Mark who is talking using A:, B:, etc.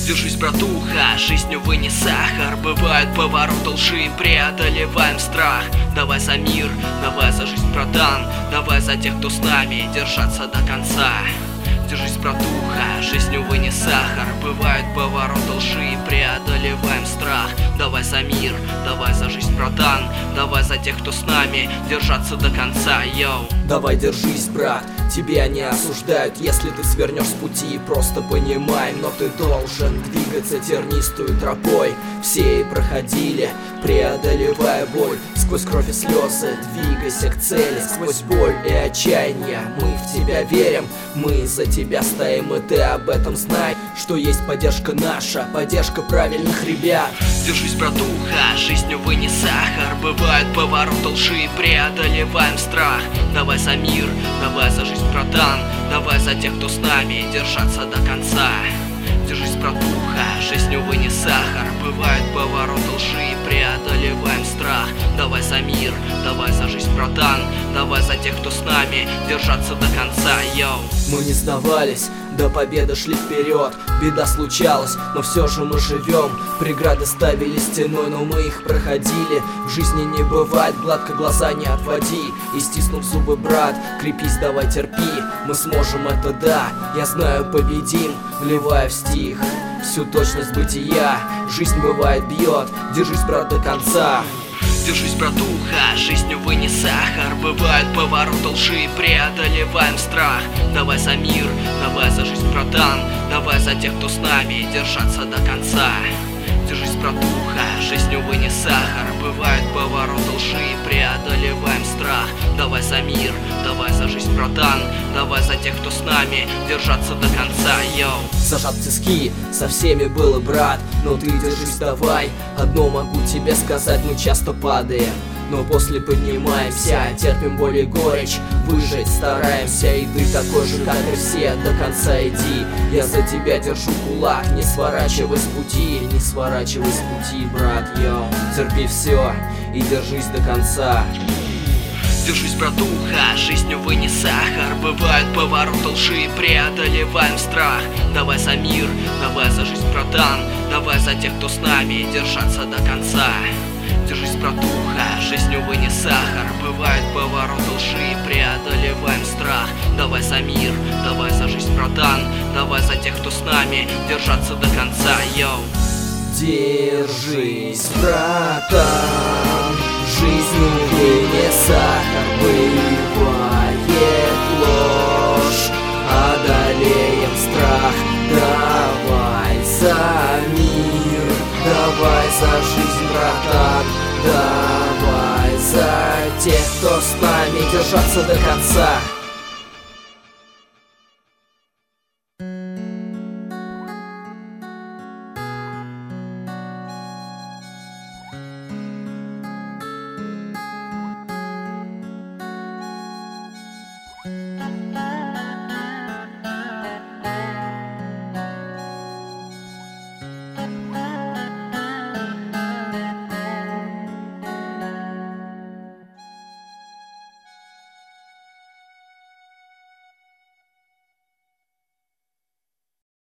A: Держись, братуха, жизнь, увы, не сахар. Бывают повороты лжи, преодолеваем страх. Давай за мир, давай за жизнь, братан. Давай за тех, кто с нами, держаться до конца. Держись, братуха, жизнь, увы, не сахар. Бывают повороты лжи, преодолеваем страх. Давай за мир, давай за жизнь, братан. Давай за тех, кто с нами, держаться до конца, йоу.
B: Давай держись, брат, тебя не осуждают, если ты свернешь с пути, просто понимай. Но ты должен двигаться тернистую тропой. Все и проходили, преодолевая боль. Сквозь кровь и слезы двигайся к цели. Сквозь боль и отчаяние мы в тебя верим. Мы за тебя стоим, и ты об этом знай. Что есть поддержка наша, поддержка правильных ребят.
A: Держись, братуха, жизнь, увы, не сахар. Бывают повороты лжи, преодолеваем страх. Давай за мир, давай за жизнь, братан. Давай за тех, кто с нами, держаться до конца. Держись, братуха, жизнь, увы, не сахар. Бывают повороты лжи, преодолеваем страх. Давай за мир, давай за жизнь, братан. Давай за тех, кто с нами, держаться до конца, йоу.
B: Мы не сдавались, до победы шли вперед. Беда случалась, но все же мы живем. Преграды ставили стеной, но мы их проходили. В жизни не бывает гладко, глаза не отводи. И стиснув зубы, брат, крепись, давай терпи. Мы сможем, это да, я знаю, победим. Вливая в стих всю точность бытия. Жизнь бывает бьет, держись, брат, до конца.
A: Держись, братуха, жизнь, увы, не сахар. Бывают повороты лжи, преодолеваем страх. Давай за мир, давай за жизнь, братан. Давай за тех, кто с нами, держаться до конца. Держись, братуха, жизнь, увы, не сахар. Бывают повороты лжи, преодолеваем страх. Давай за мир, давай за жизнь, братан. Давай за тех, кто с нами, держаться до конца, йоу.
B: Зажат в тиски, со всеми было, брат, но ты держись, давай. Одно могу тебе сказать, мы часто падаем, но после поднимаемся, терпим боль и горечь. Выжить стараемся, и ты такой же, как и все, до конца иди. Я за тебя держу кулак, не сворачивай с пути. Не сворачивай с пути, брат, йоу. Терпи все и держись до конца.
A: Держись, братуха, жизнь, увы, не сахар. Бывают повороты лжи, преодолеваем страх. Давай за мир, давай за жизнь, братан. Давай за тех, кто с нами, держаться до конца. Держись, братуха, жизнь, увы, не сахар. Бывают повороты лжи, преодолеваем страх. Давай за мир, давай за жизнь, братан. Давай за тех, кто с нами, держаться до конца, йоу.
B: Держись, братан, жизнь, увы, не сахар. Бывает ложь, одолеем страх. Давай за мир, давай за жизнь, братан. Давай за тех, кто с нами, держаться до конца.